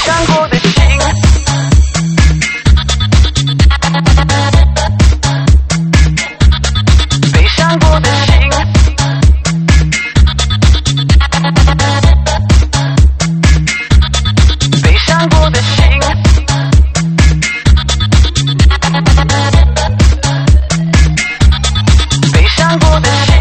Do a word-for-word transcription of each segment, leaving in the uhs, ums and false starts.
伤过的心，悲伤过的心，悲伤过的心，悲伤过的心。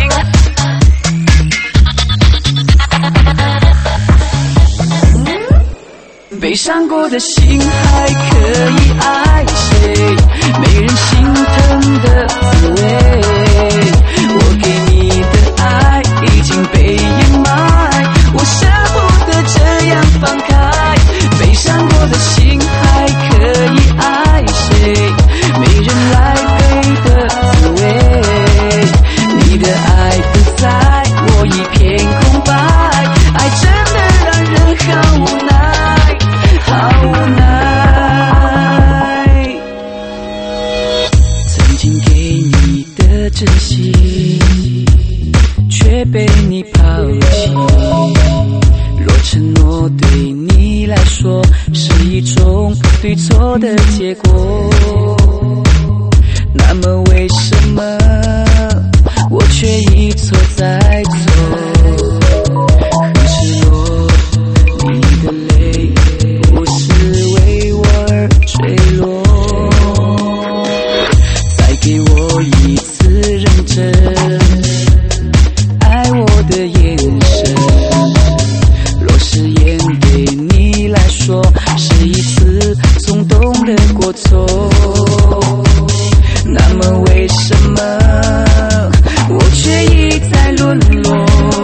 悲伤过的心还可以爱谁？没人心疼的滋味。我给你的爱已经被掩埋，我舍不得这样放开。悲伤过的心还可以爱谁？没人来陪的滋味。你的爱不在，我一片空白，爱真的让人好无奈。好无奈，曾经给你的真心，却被你抛弃。若承诺对你来说是一种对错的结果，那么为什么我却一错再错？很失落，你的泪不是为我而坠落，再给我一次认真爱我的眼神。若誓言对你来说是一次冲动的过错，那么为什么我却一再沦落？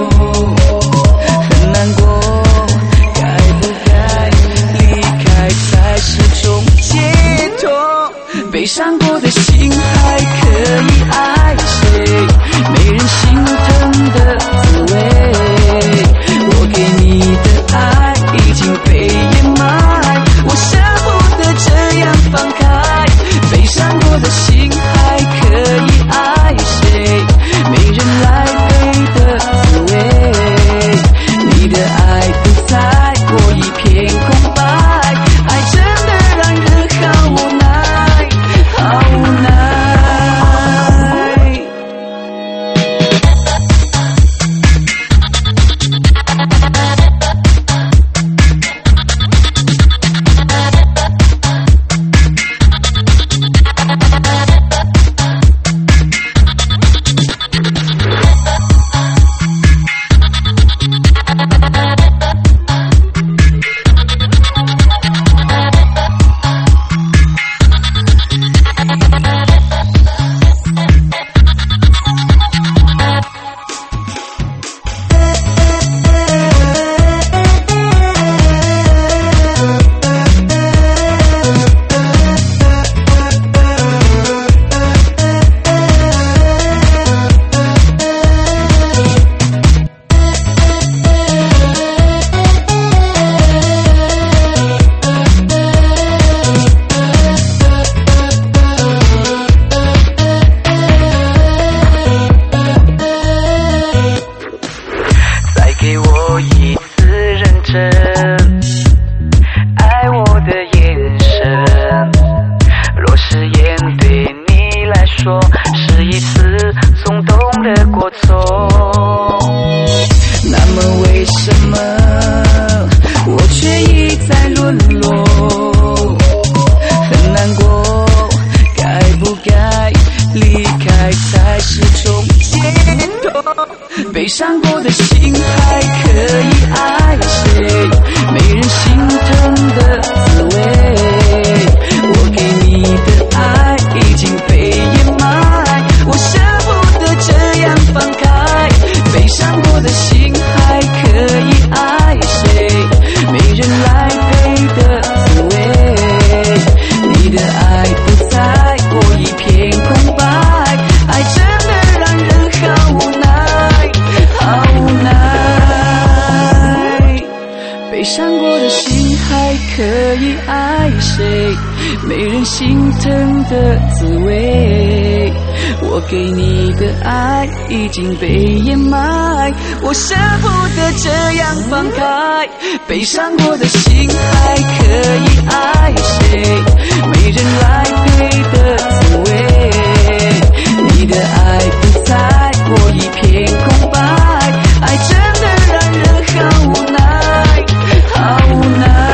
很难过，该不该离开才是种解脱？悲伤过的心还可以爱谁？没人心疼的滋味。我给你的爱已经被掩埋，我舍不得这样放开。悲伤过的心还可以爱谁？没人来陪的滋味。你的爱不在，我一片空白，爱真的让人好无奈，好无奈。悲伤过的心还可以爱谁？没人心疼的滋味。我给你的爱已经被掩埋，我舍不得这样放开。悲伤过的心还可以爱谁？没人来陪的滋味。你的爱不在，我一片空白，爱真的让人好无奈，好无奈。悲伤过的心还可以爱谁？没人心疼的滋味。 我给你的爱已经被掩埋，我舍不得这样放开，悲伤过的心还可以爱谁？没人来陪的滋味，你的爱不在，我一片空白，爱真的让人好无奈，好无奈。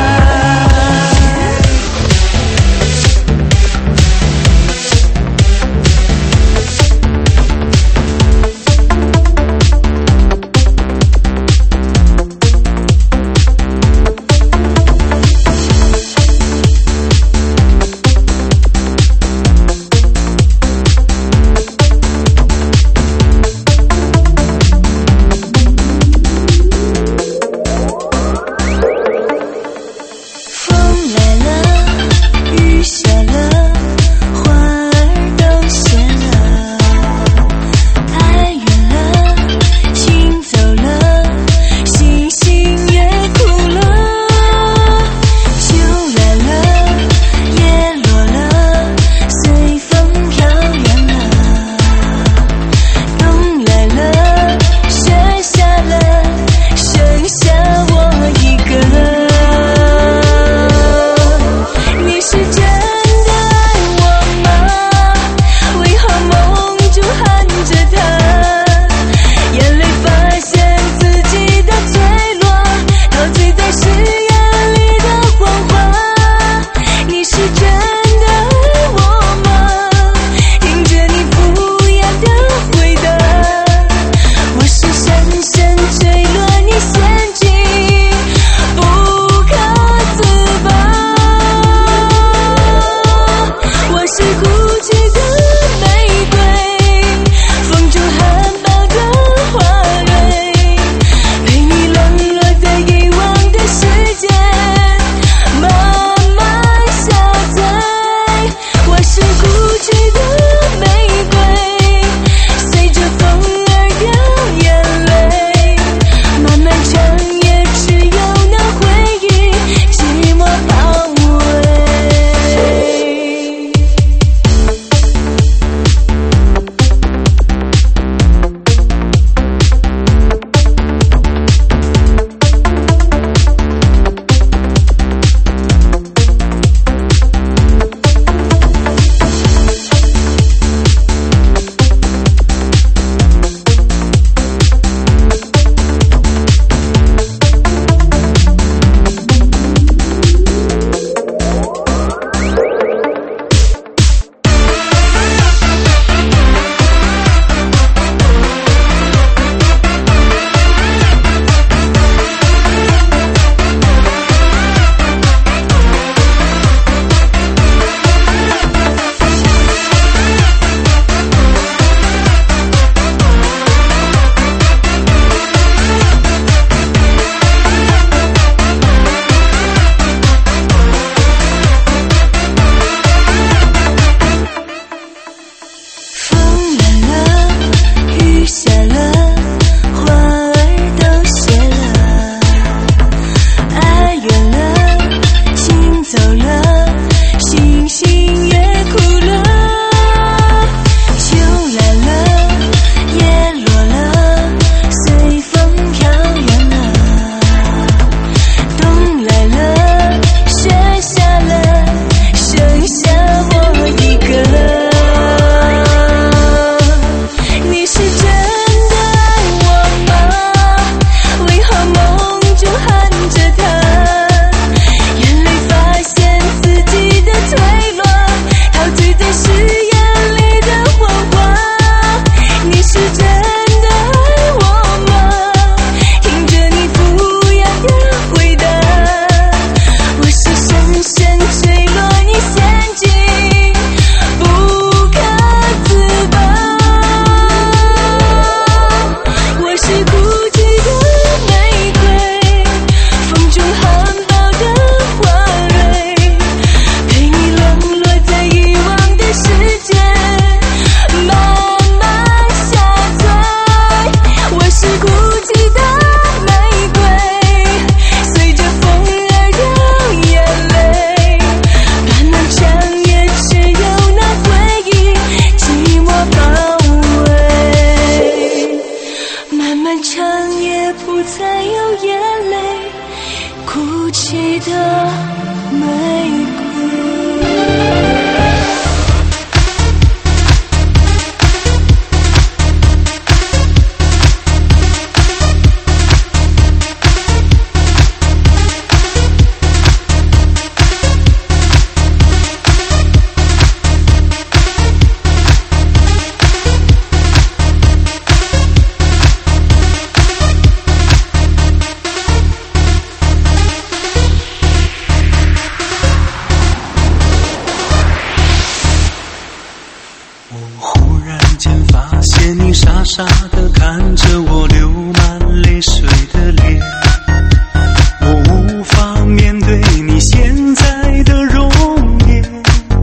玫傻傻地看着我流满泪水的脸，我无法面对你现在的容颜，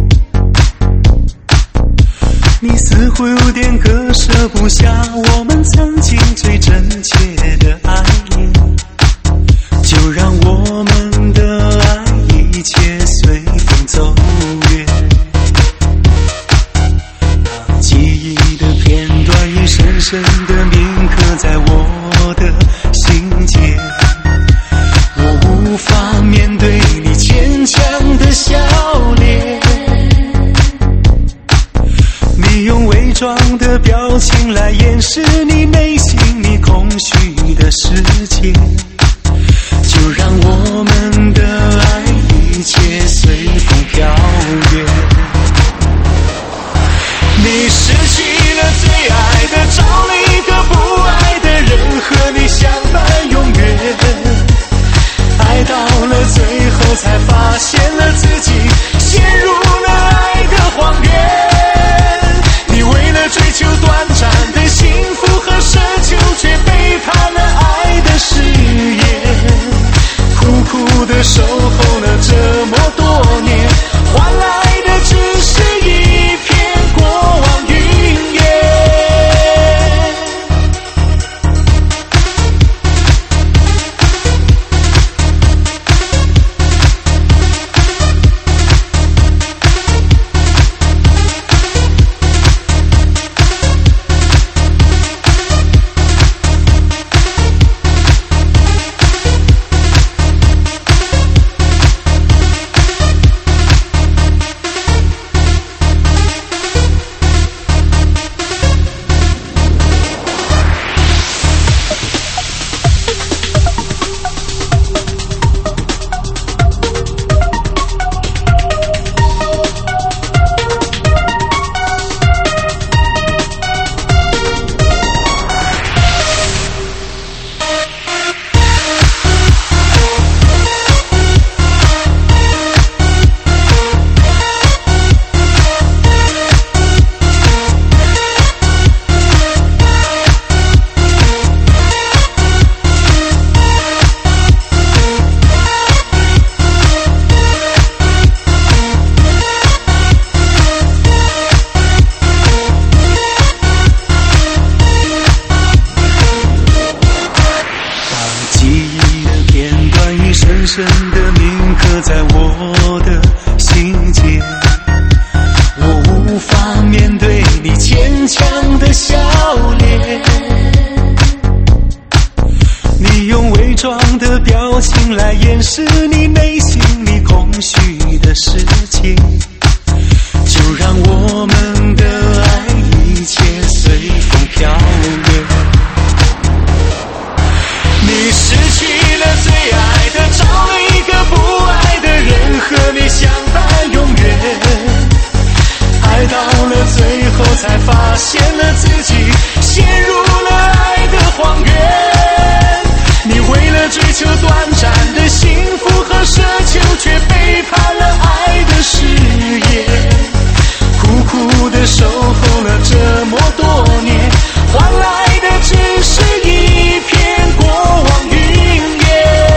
你似乎有点割舍不下我们曾经最真切的爱恋，就让我们的爱一切随风走远，记忆的片段已深深地铭刻在我的心间，我无法面对你坚强的笑脸，你用伪装的表情来掩饰你内心你空虚的世界，就让我们的爱一切随风飘远，你失去了最爱的，找了一个不爱的人和你相伴永远，爱到了最后才发现了自己陷入了爱的荒原，你为了追求短暂的幸福和奢求，却背叛了爱的誓言，苦苦的守候了这么多年，换来的只是一片过往云烟。深深地铭刻在我的心间，我无法面对你坚强的笑脸，你用伪装的表情来掩饰你内心你空虚的世界，就让我们的爱一切随风飘远，你失去了最爱的，找了一个不爱的人和你相伴永远，爱到了最后才发现了自己陷入了爱的荒原，你为了追求短暂的幸福和奢求，却背叛了爱的誓言，苦苦的守候了这么多年，换来的只是一片过往云烟，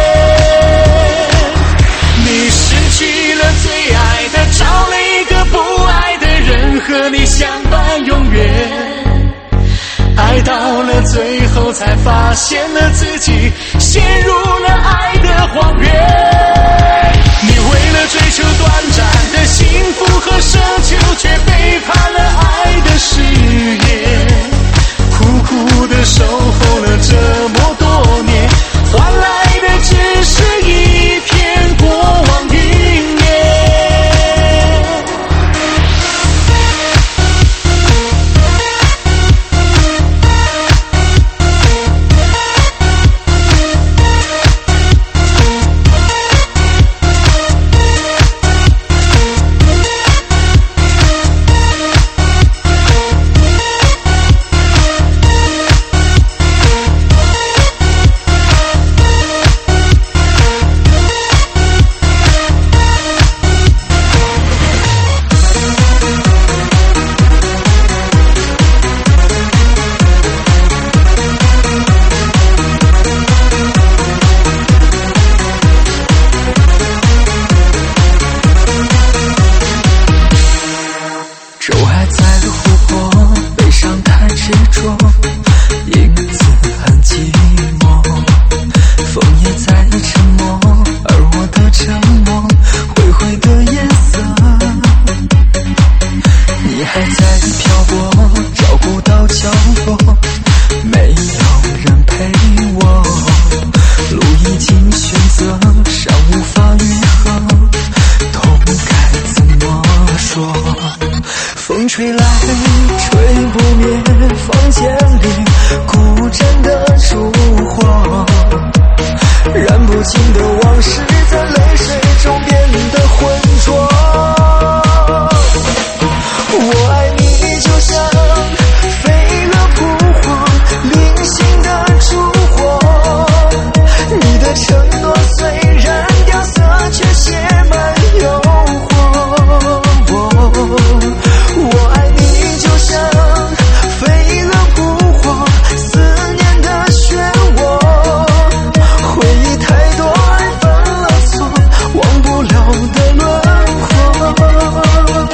你失去了最爱的，找了一个不爱的人和你相伴永远，爱到了最后才发现了自己陷入了爱的荒原，你为了追求短暂的幸福和奢求，却背叛了爱的誓言，苦苦的守候了这么多年，换来的只是一片过了的轮廓。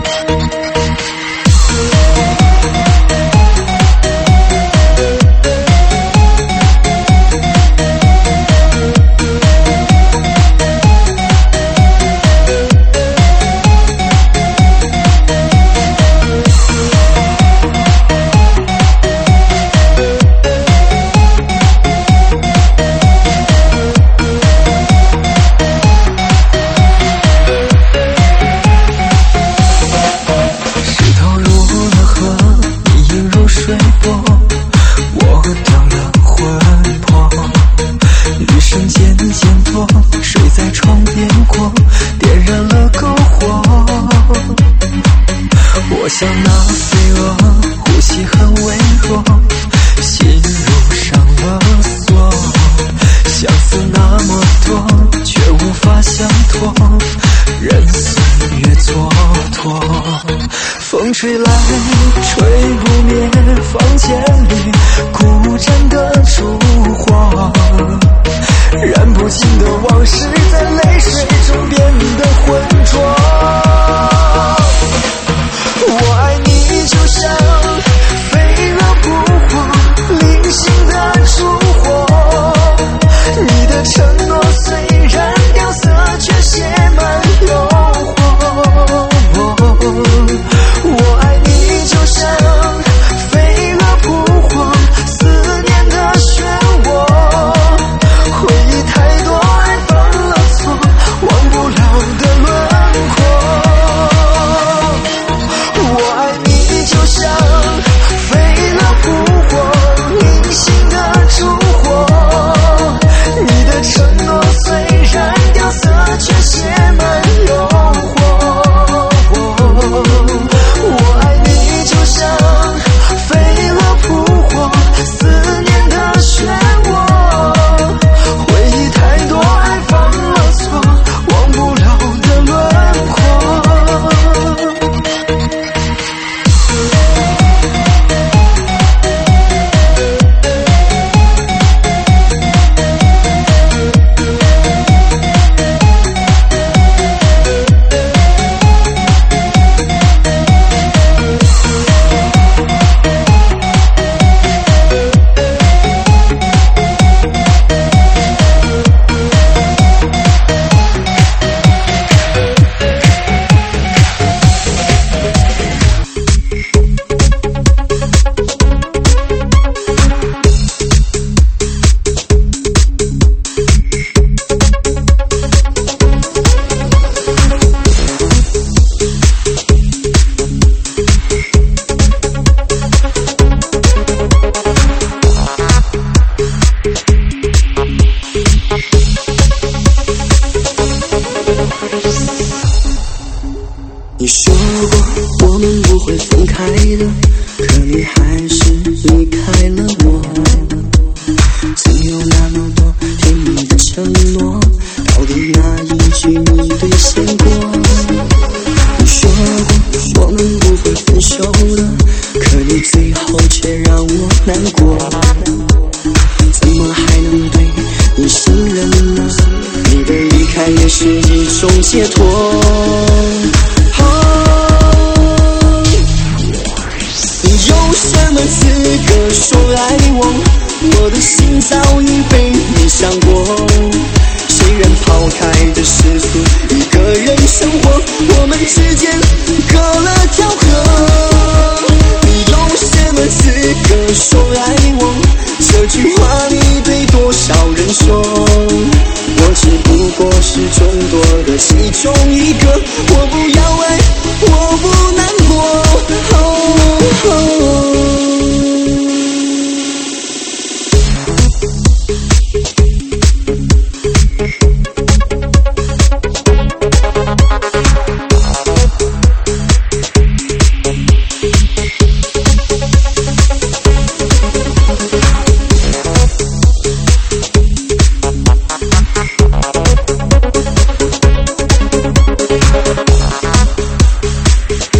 我像那飞蛾，呼吸很微弱，心如上了锁，相思那么多，却无法相托，任岁月蹉跎。风吹来，吹不灭房间里孤枕的烛火，燃不尽的往事在泪水中变得浑浊。我爱你就像飞蛾扑火，零星的烛火，你的承诺虽然掉色，却写满诱惑。我爱你就像飞蛾扑火，思念的漩涡，回忆太多，爱犯了错，忘不了的轮廓。我爱你就像飞蛾扑火，零星的烛火，你的承诺虽然掉色，却写满诱惑。我爱你就像飞蛾扑火，思念的漩涡，回忆太多，爱犯了错，忘不了的轮廓。 你说过我们不会分开的，可你还是离开了我。曾有那么多甜蜜的承诺，到底哪一句你兑现过？你说过我们不会分手的，可你最后却让我难过。怎么还能对你信任呢？你的离开也是一种解脱。有什么资格说爱我？我的心早已被你伤过。谁人抛开的世俗，一个人生活，我们之间隔了条河。你有什么资格说爱我？这句话你对多少人说？我只不过是众多的其中一个，我不要爱，我不难过。Oh, oh. 我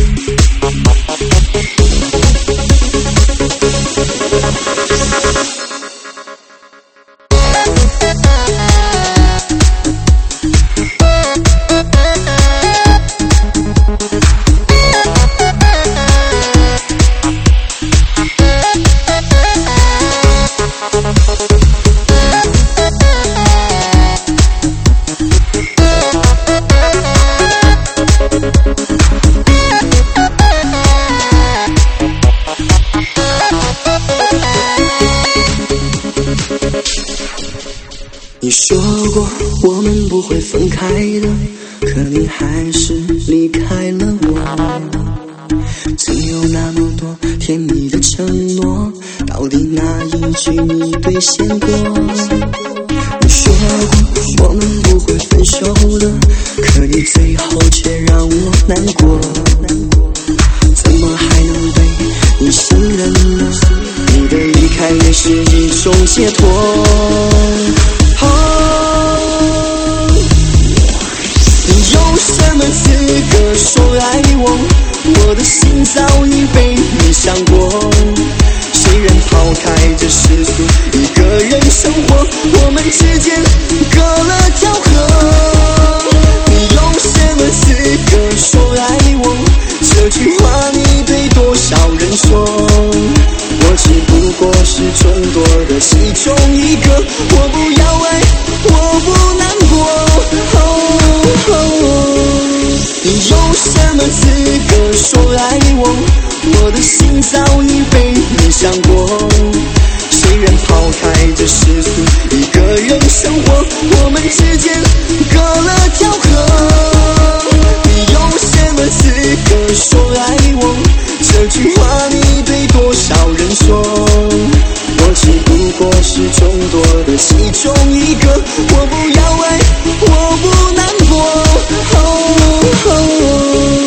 不会分开的，可你还是离开了我。曾有那么多甜蜜的承诺，到底哪一句你兑现过？你说过我们不会分手的，可你最后却让我难过。怎么还能被你信任呢？你的离开也是一种解脱。哦，你有什么资格说爱我？我的心早已被你想过。谁人抛开这世俗，一个人生活，我们之间隔了条河。你有什么资格说爱我？这句话你对多少人说？我只不过是众多的其中一个，我不要爱，我不难过。哦哦，你有什么资格说爱我？我的心早已被你想过。谁人抛开这世俗，一个人生活，我们之间隔了条河。你有什么资格说爱我？这句话你对多少人说？我只不过是众多的其中一个，我不要爱，我不难过。哦哦，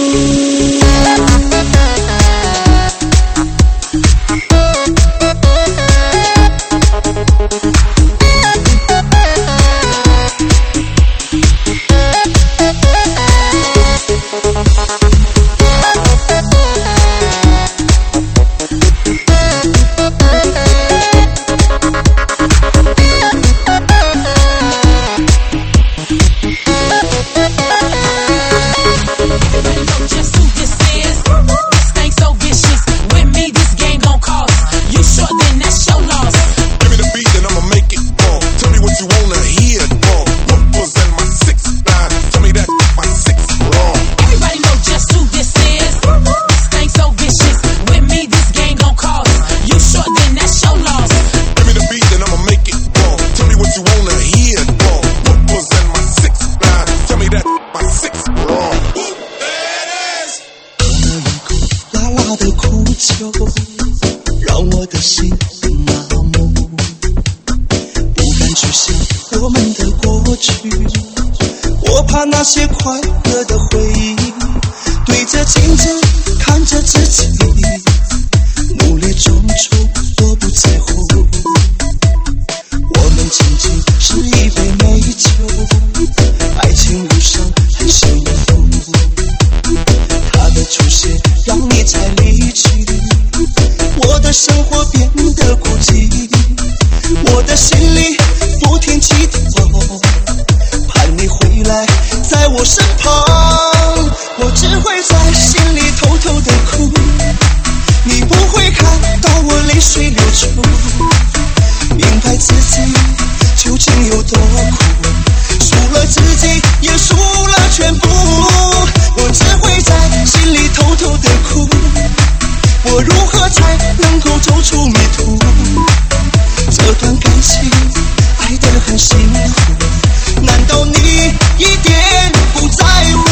那些快乐的回忆，对着镜子看着自己，努力装出我不在乎。我们仅仅是一杯美酒，爱情路上很幸福。他的出现让你才离去，我的生活变得孤寂，我的心里不停祈祷，盼你回来在我身旁。我只会在心里偷偷的哭，你不会看到我泪水流出，明白自己究竟有多苦，输了自己也输了全部。我只会在心里偷偷的哭，我如何才能够走出迷途？这段感情爱得很辛苦，难道你一点不在乎？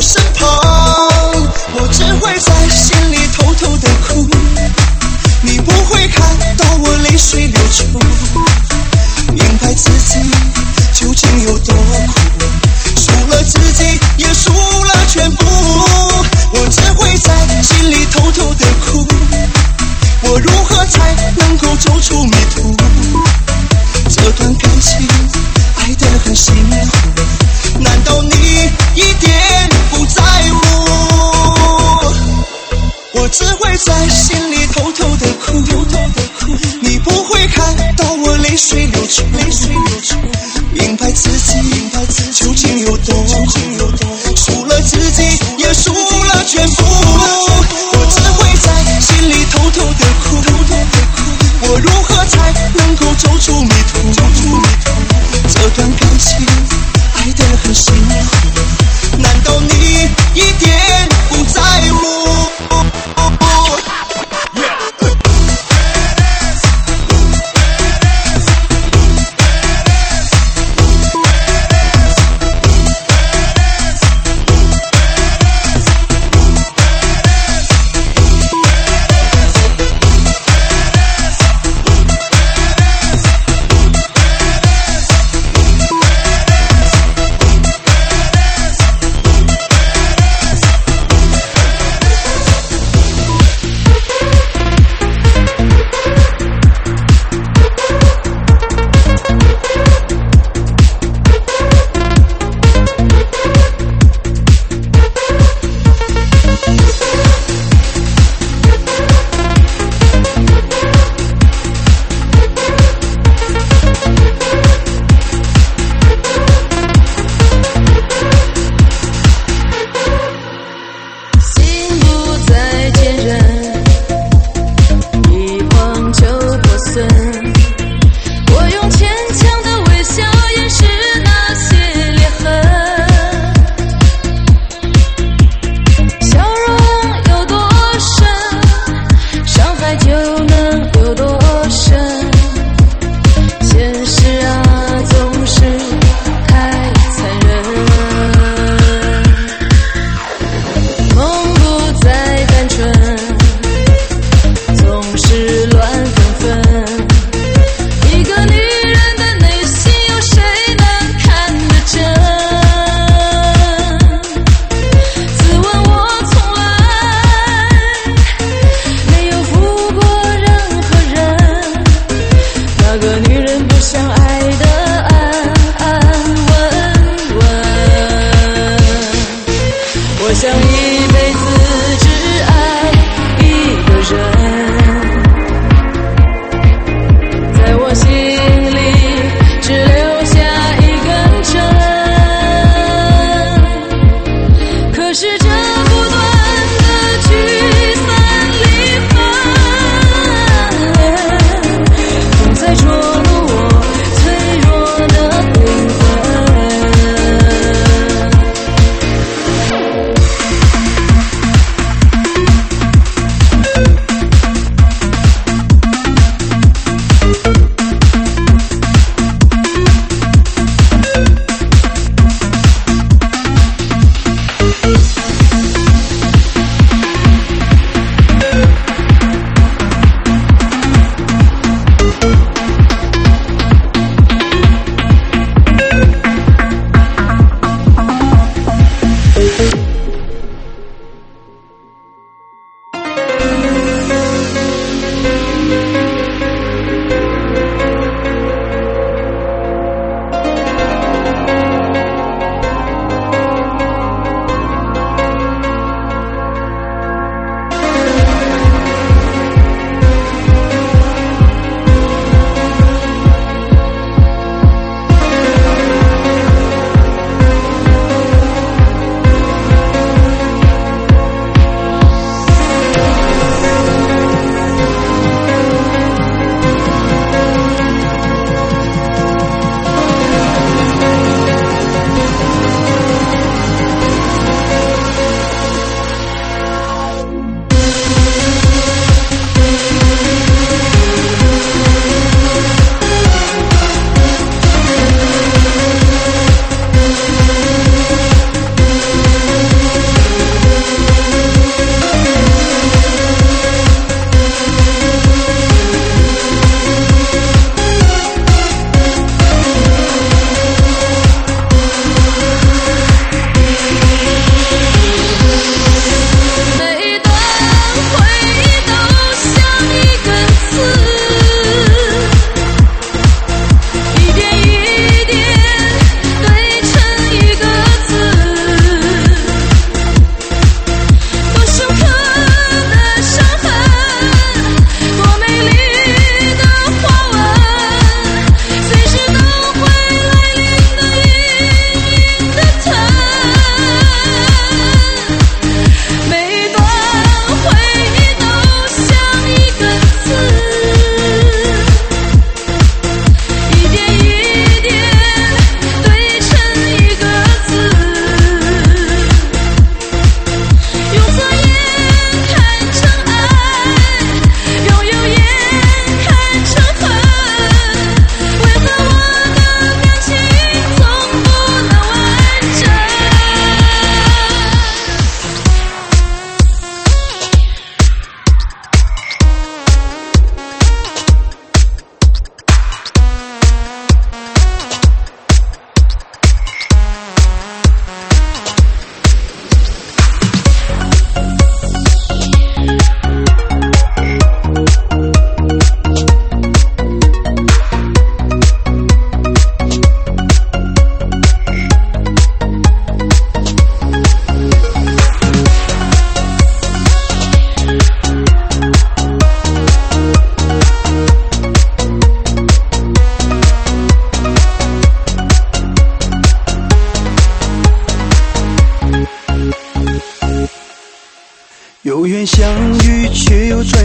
你不走出迷途。这段感情爱得很辛苦，难道你一点不在乎？我只会在心里偷偷的哭，你不会看到我泪水流出，明白自己究竟有多输了自己也输了全部。我只会在心里偷偷的哭，我如何才能够走出迷途？这段感情爱得很辛苦，难道你一点不在乎？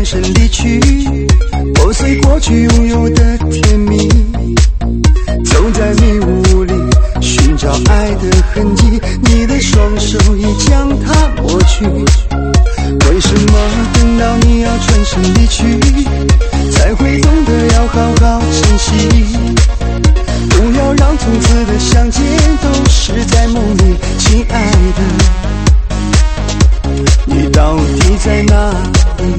转身离去，破碎过去拥有的甜蜜。走在迷雾里寻找爱的痕迹，你的双手已将它抹去。为什么等到你要转身离去，才会懂得要好好珍惜？不要让从此的相见都是在梦里，亲爱的，你到底在哪里？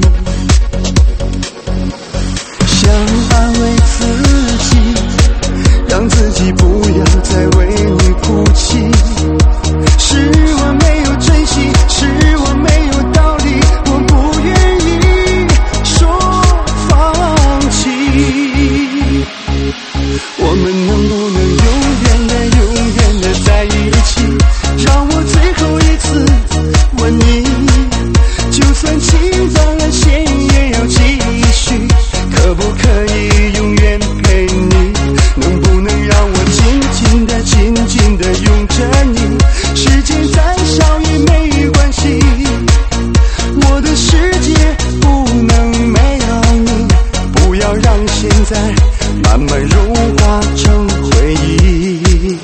想安慰自己，让自己不要再为你哭泣。是我没有珍惜，是我没有道理，我不愿意说放弃。我们能不能永远的永远的在一起，让我最后一次问你，就算情断了线也要继续，可不可以永远陪你？能不能让我紧紧的紧紧的拥着你？时间再少也没关系，我的世界不能没有你。不要让现在慢慢融化成回忆。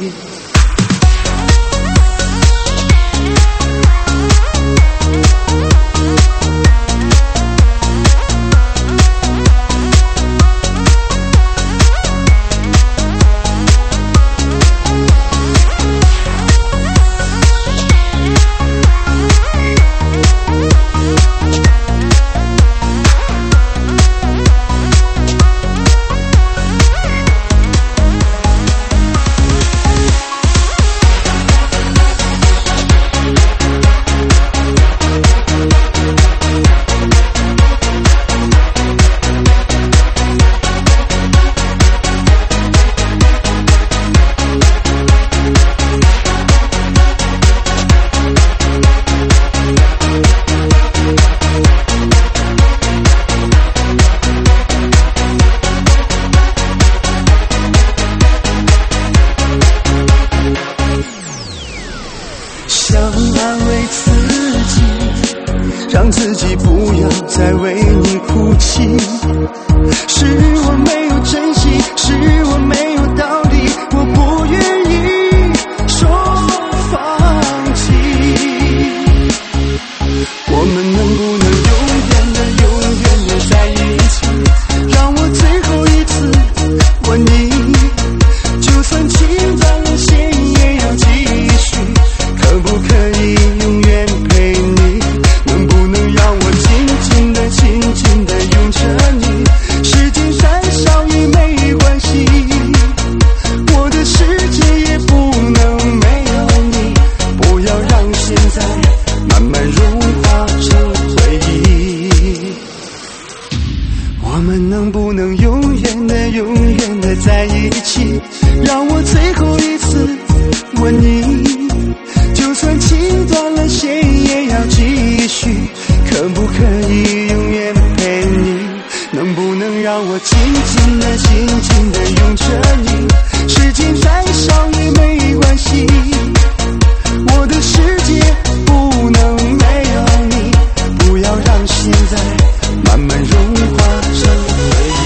让自己不要再为你哭泣，是我没有珍惜，是我没有道理，我不愿意说放弃。我们能不能永远的永远的在一起，让我最后一次问你，就算情断了线也要继续，可不可以永远陪你？能不能让我紧紧的紧紧的拥着你？时间再少也没关系，我的世界也不能没有你。不要让现在慢慢融化成回忆。我们能不能永远的永远的在一起，让我最后一次问你，就算情断了线也要继续，可不可以永远陪你？能不能让我紧紧的紧紧的拥着你？时间再少也没关系，我的世界不能没有你。不要让现在慢慢融化成回忆。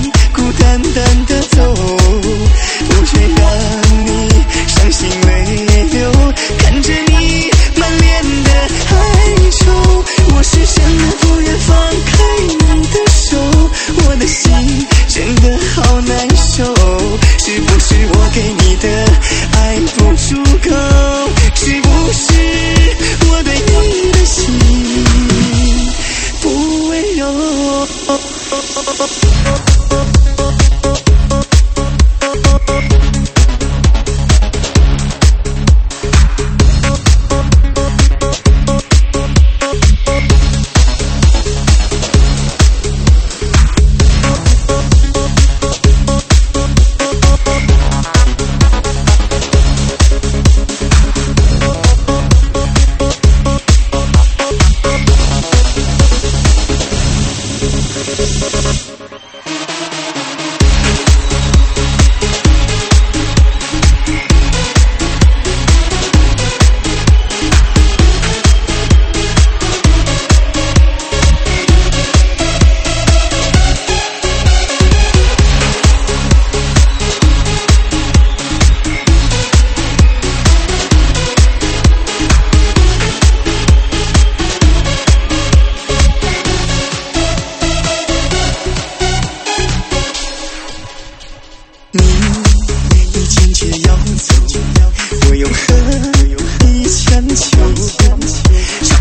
单单的走，不愿让你伤心泪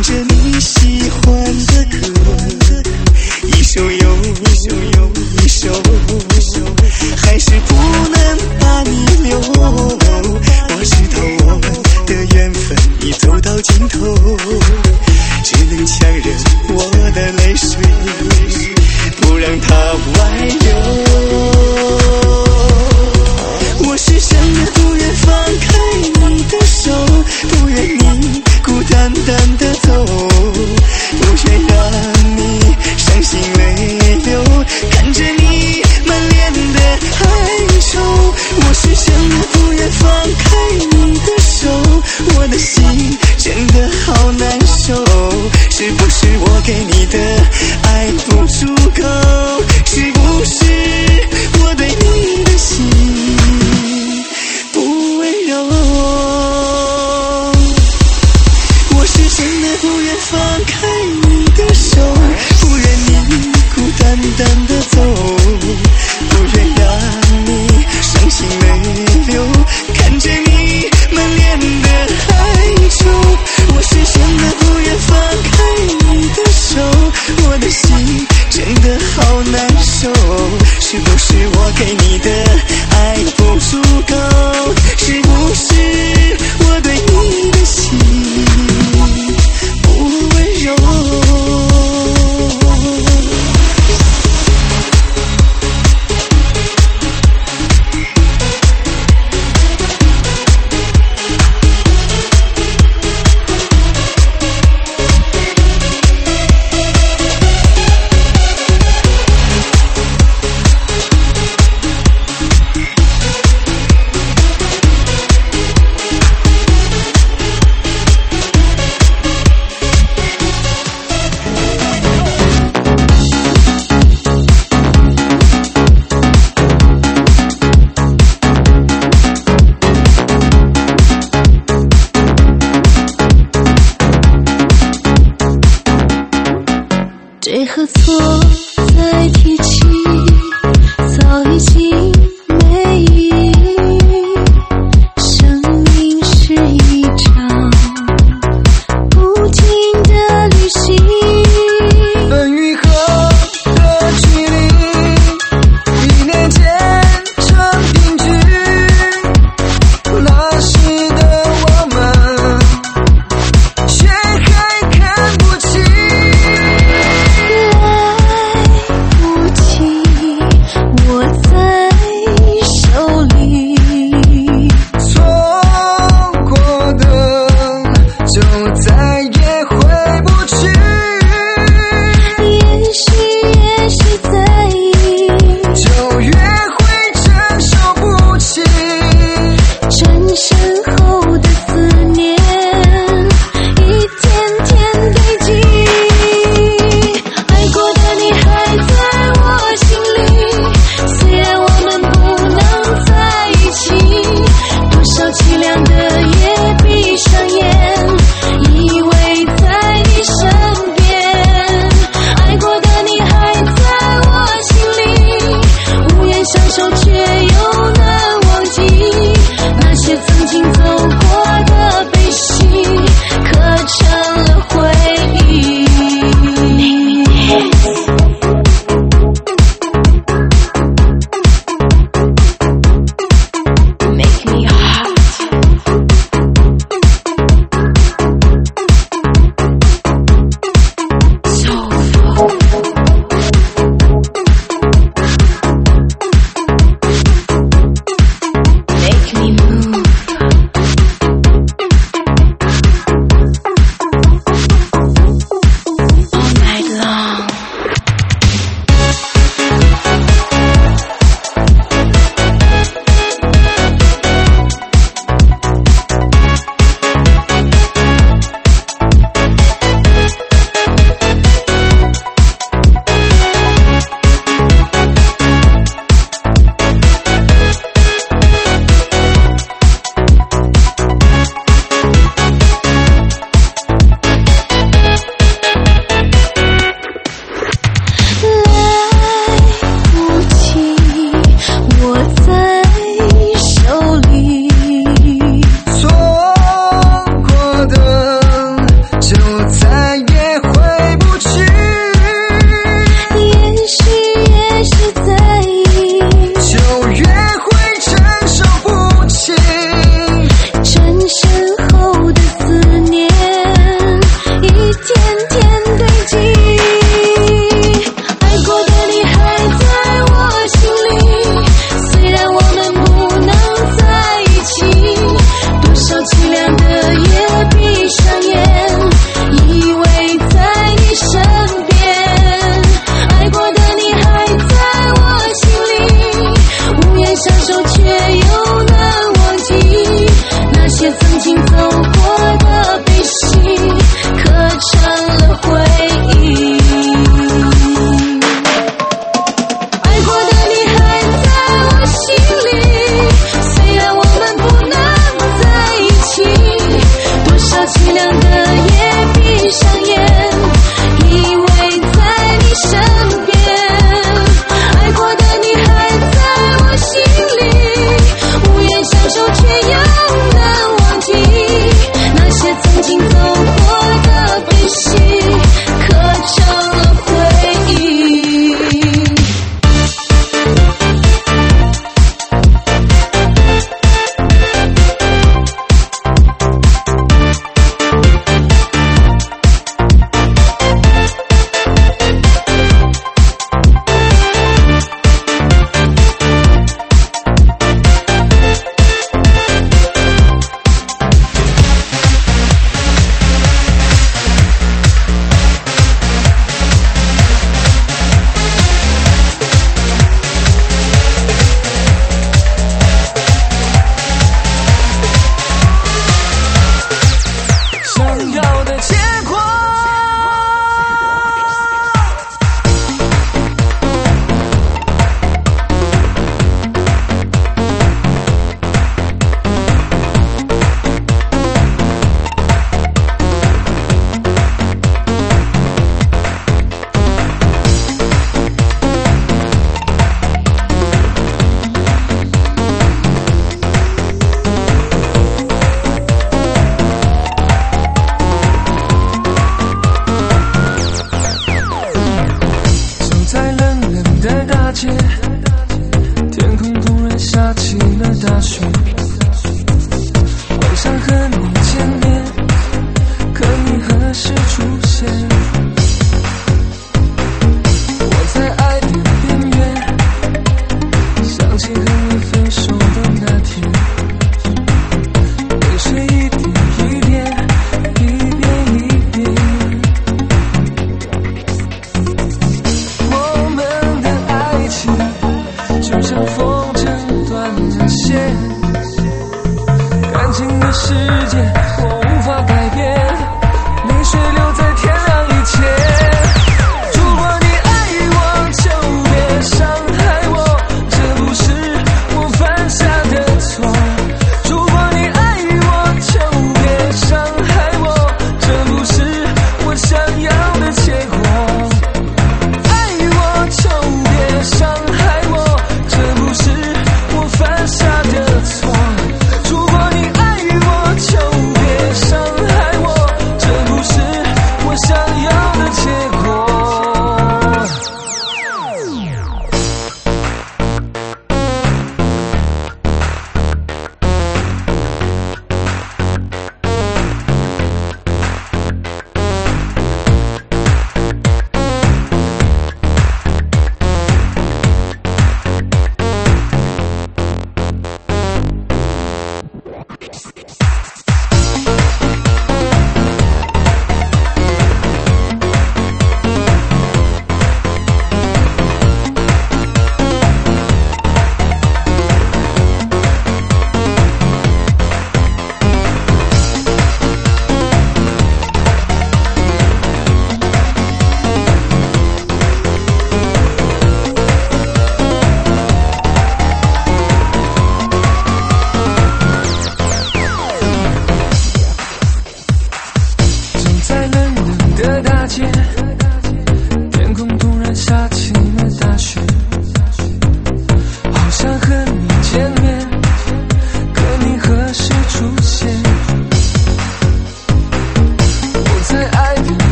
唱着你喜欢的歌，一首又一首又一首，还是不能把你留。我知道我们的缘分已走到尽头，只能强忍我的泪水，不让它外流。我是真的不愿放开你的手，不愿你孤单单的走，不愿让你伤心泪流，看着你满脸的哀愁。我是真的不愿放开你的手，我的心真的好难受。是不是我给你的爱不足够？是不是我对你的心不温柔？我是真的不愿放开你的手，不愿你孤单单的走，不愿让你伤心泪流，看着你满脸的哀愁。我是真的不愿放开你的手，我的心真的好难受。是不是我给你的爱不足够？是不是我对你的心不温柔？ 对和错再提起，早已经没意义。生命是一场不停的旅行， 分与合的距离，一念间成平局。那时的我们，却还看不清。 爱不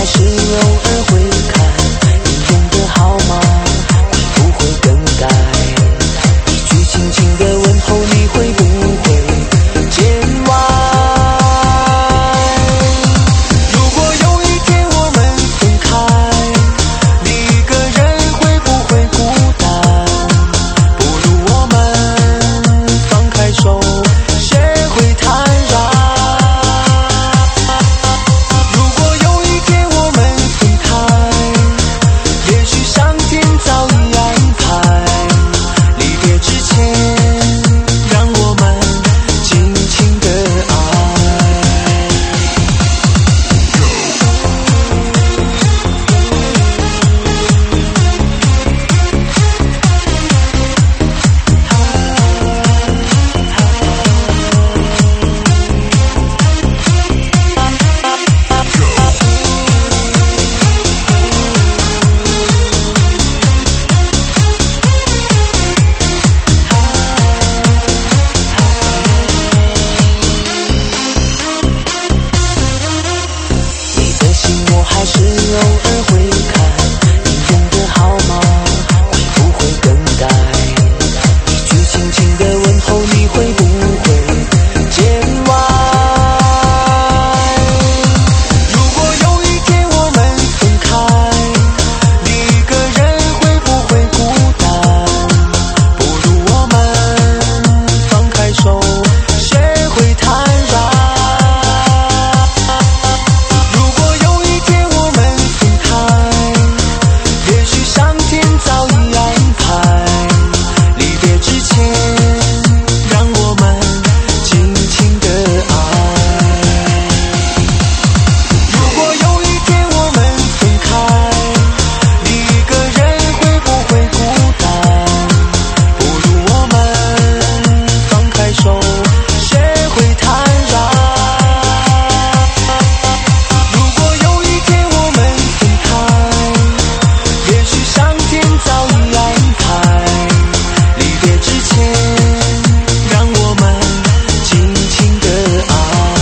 还是偶尔会看你用的号码，会不会更改？一句轻轻的问候，你会不会见外？如果有一天我们分开，你一个人会不会孤单？不如我们放开手，学会坦然。如果有一天我们分开，也许上天早已安排，离别之前让我们轻轻地爱。你的信我还是偶尔会看，你用的号码会不会更改？一句轻轻的问候，你会不会见外？如果有一天我们分开，你一个人会不会孤单？不如我们放开手，学会坦然。如果有一天我们分开，也许上天早已安排，离别之前让我们轻轻地爱。如果有一天我们分开，你一个人会不会孤单？不如我们放开手，学会坦然。如果有一天我们分开，也许上天早已安排，离别之前让我们轻轻地爱。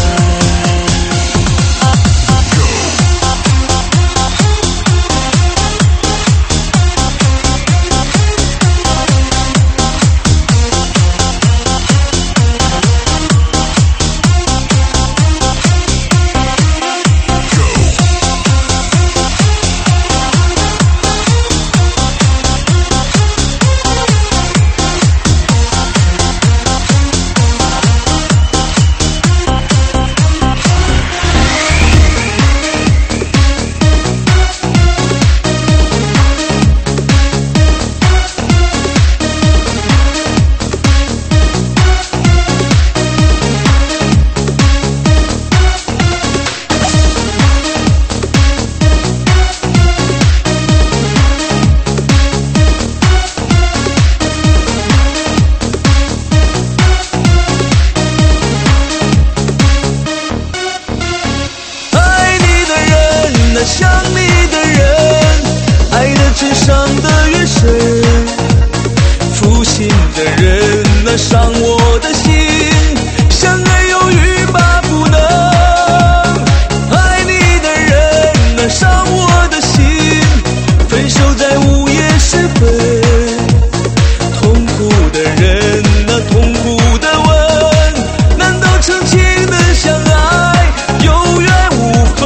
爱你的人，那想你的人，爱得真伤得越深。负心的人，那伤我的心，相爱有欲罢不能。爱你的人，那伤我的心，分手在午夜时分。痛苦的人，那痛苦的问，难道曾经的相爱有缘无分？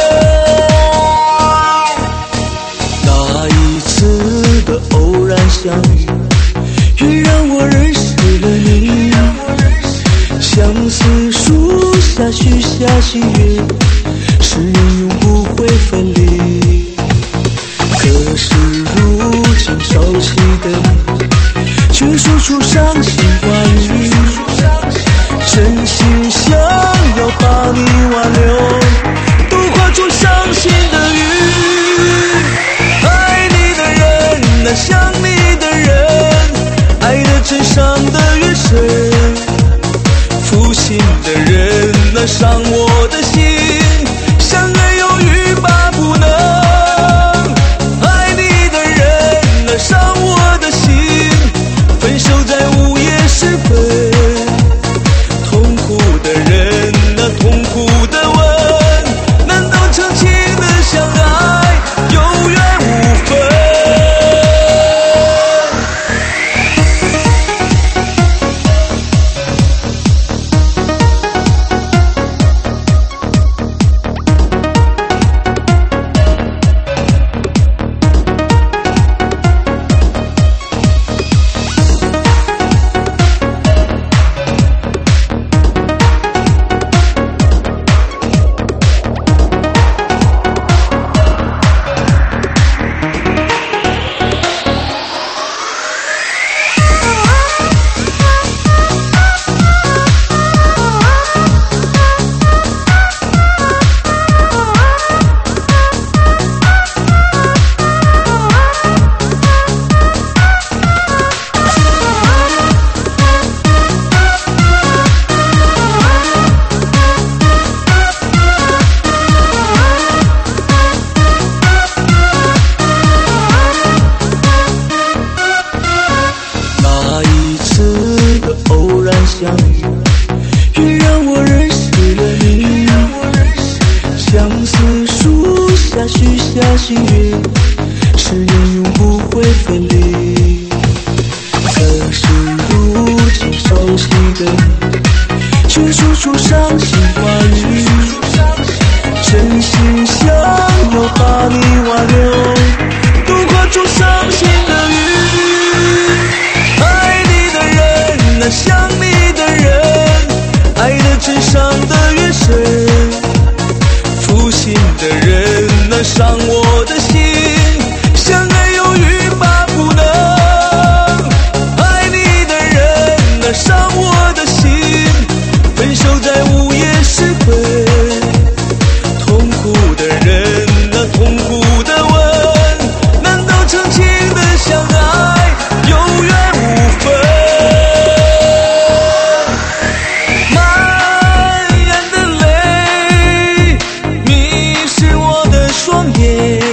那一次的偶然相遇，也让我认识了你。相思树下许下心愿，誓言永不会分离。可是如今熟悉的你，却说出伤心话语，真心想要把你挽留，都化作伤心的雨。爱你的人，那想你的人，爱得真伤得越深。负心的人，那伤我的心，相爱有欲罢不能。爱你的人，那伤我的心，分手在午夜时分。痛苦的人，那痛苦的问，难道曾经的相伤我的心，相爱又欲罢不能。爱你的人啊，伤我的心，分手在午夜时分。痛苦的人啊，痛苦的问，难道曾经的相爱有缘无分？蔓延的泪迷失我的双眼，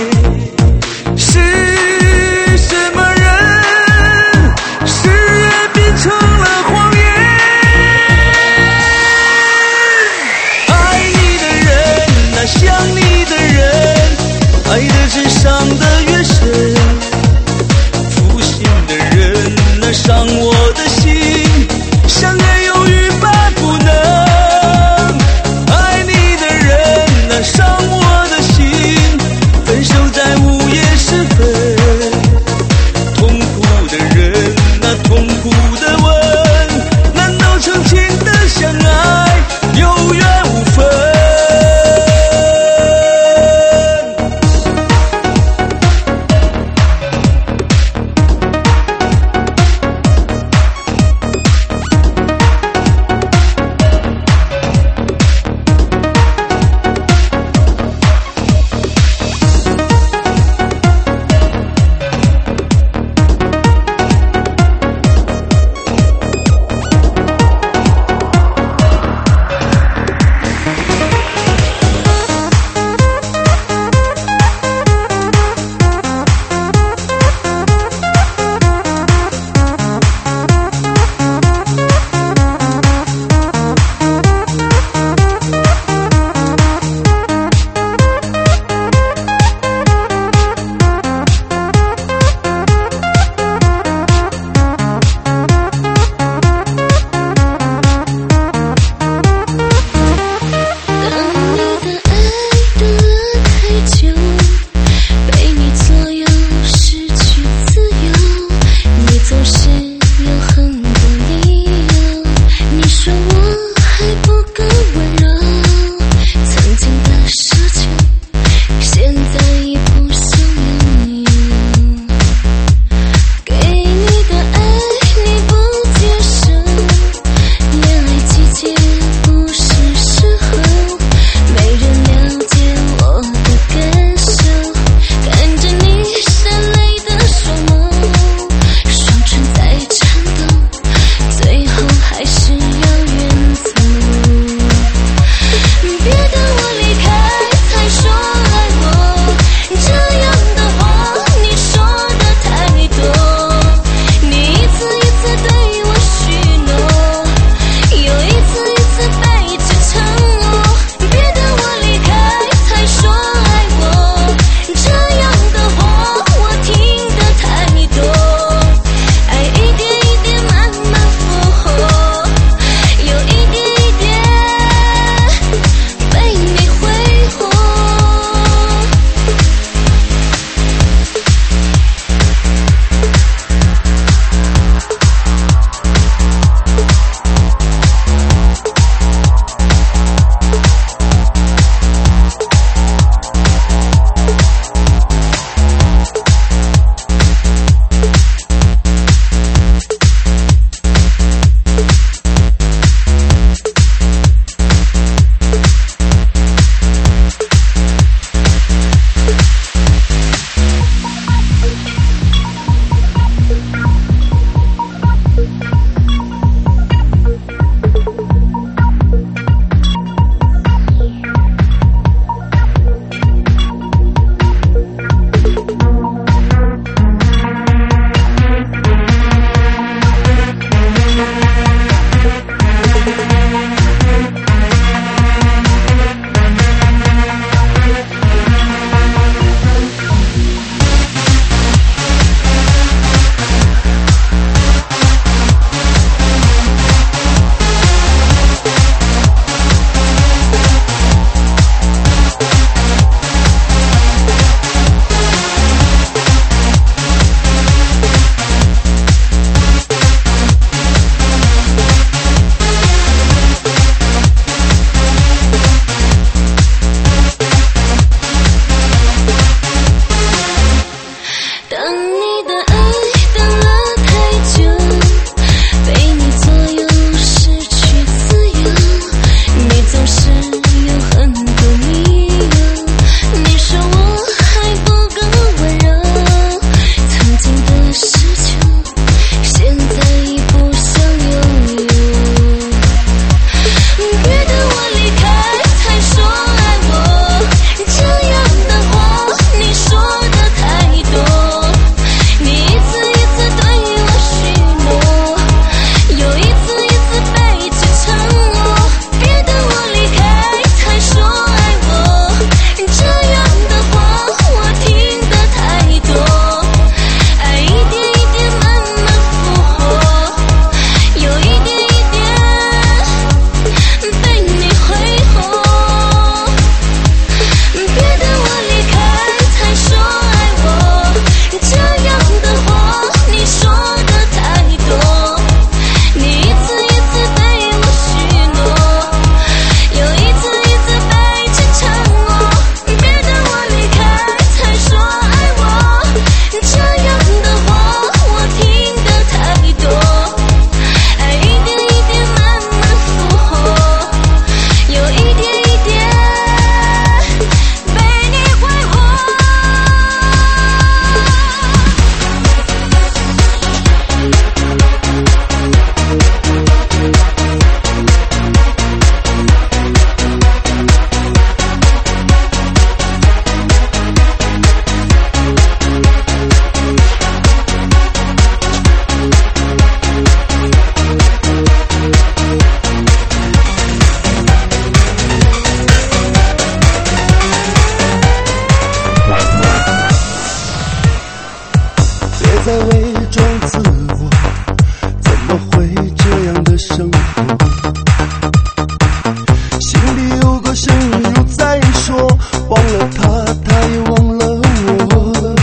忘了他，他也忘了我。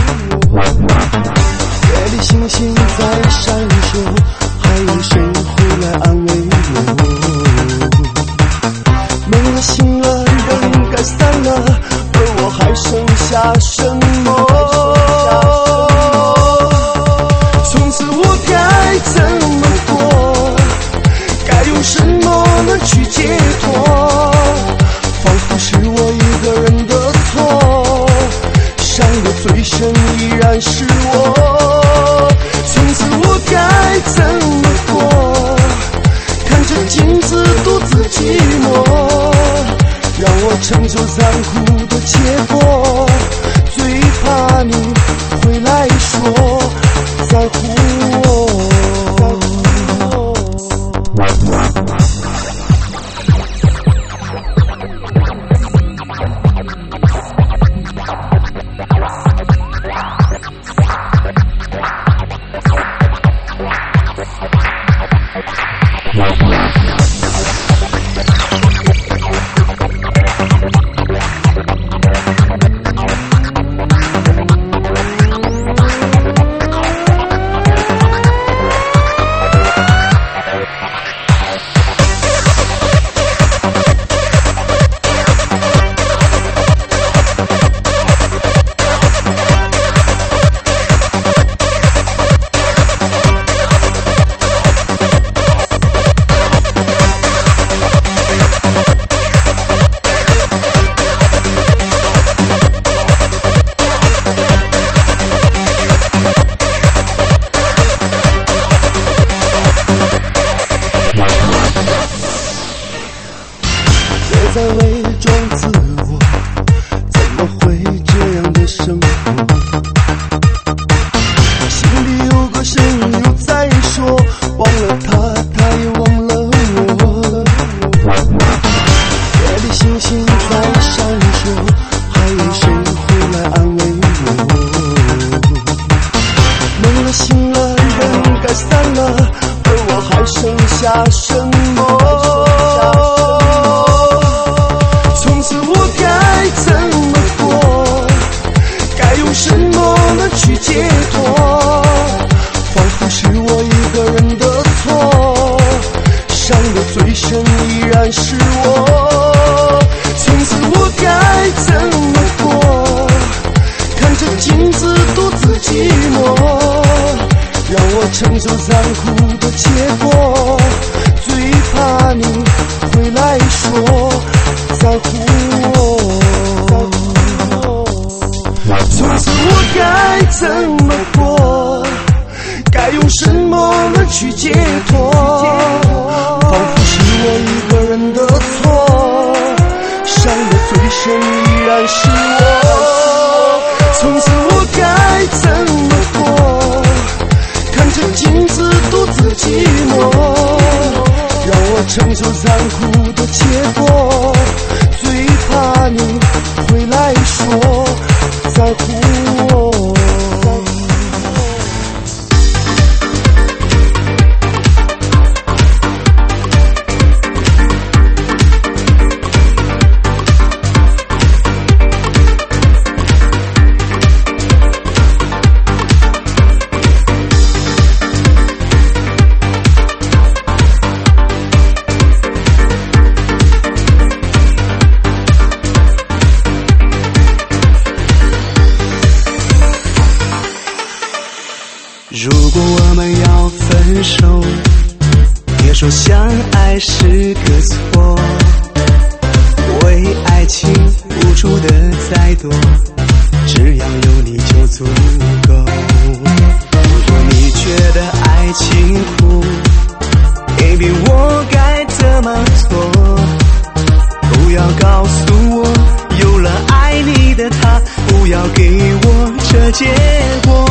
夜里星星在闪烁，还有谁会来安慰我？梦了醒了，人该散了，而我还剩下什么？从此我该怎么过？该用什么能去解脱？仿佛是我一个人的错，伤得最深依然是我。从此我该怎么过？看着镜子独自寂寞，让我承受残酷的结果。最怕你回来说在乎我。在伪装自我，怎么会这样的生活？心里有个声音又在说，忘了他，他也忘了我。夜里星星在闪烁，还有谁会来安慰我？梦了醒了，人该散了，而我还剩下什么？什么能去解脱？仿佛是我一个人的错，伤得最深依然是我。从此我该怎么过？看着镜子独自寂寞，让我承受残酷的结果。最怕你回来说在乎我。从此我该怎么过？该用什么能去解脱？仿佛是我一个人的错，伤得最深依然是我。从此我该怎么过？看着镜子独自寂寞，让我承受残酷的结果。最怕你回来说在乎我。 如果我们要分手，别说相爱是个错，为爱情付出的再多，只要有你就足够。如果你觉得爱情苦 ，baby 我该怎么做？不要告诉我有了爱你的他，不要给我这结果。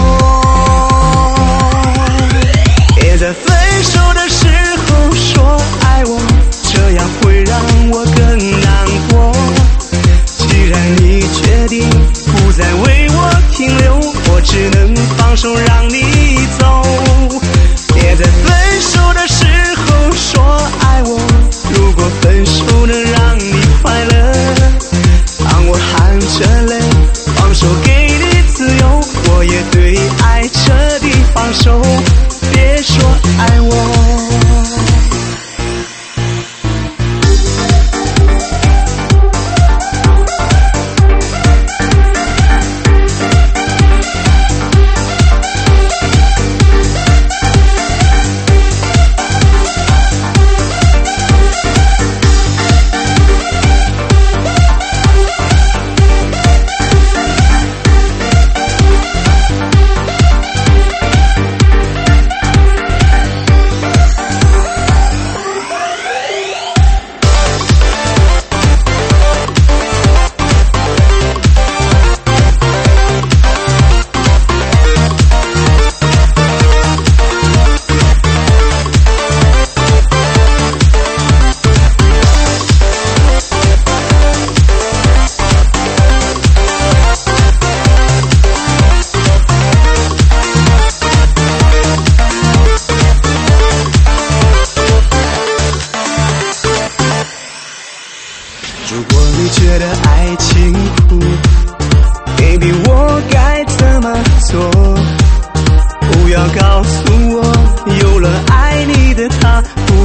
别在分手的时候说爱我，这样会让我更难过。既然你决定不再为我停留，我只能放手让你走。别在分手的时候说爱我，如果分手能让你快乐，当我含着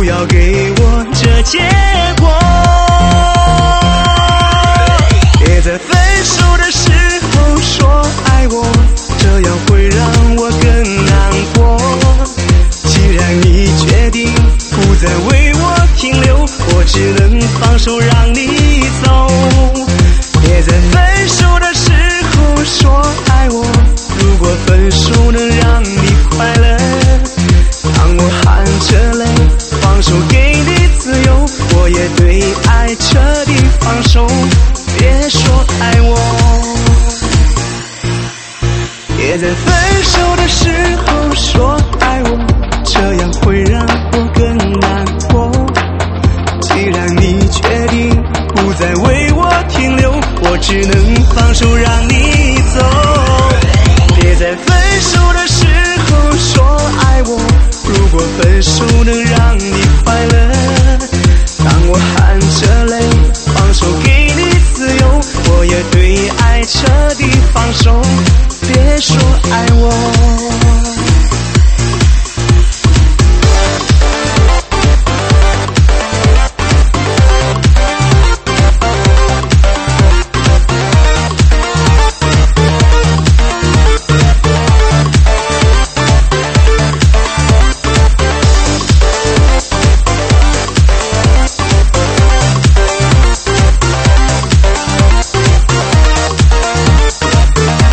不要给我这结果。别在分手的时候说爱我，这样会让我更难过。既然你决定不再为我停留，我只能放手让你走。别在分手的时候说爱我，如果分手能让你快乐，当我含着泪放手给你自由，我也对爱彻底放手。别说爱我，别在分手的时候说爱我，这样会让我更难过。既然你决定不再为我停留，我只能放手让你走。别在分手的时候说爱我，如果分手能让你快乐，当我含着泪放手给你自由，我也对爱彻底放手。别说爱我。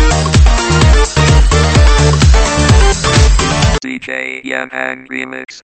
D J Yan Hang Remix.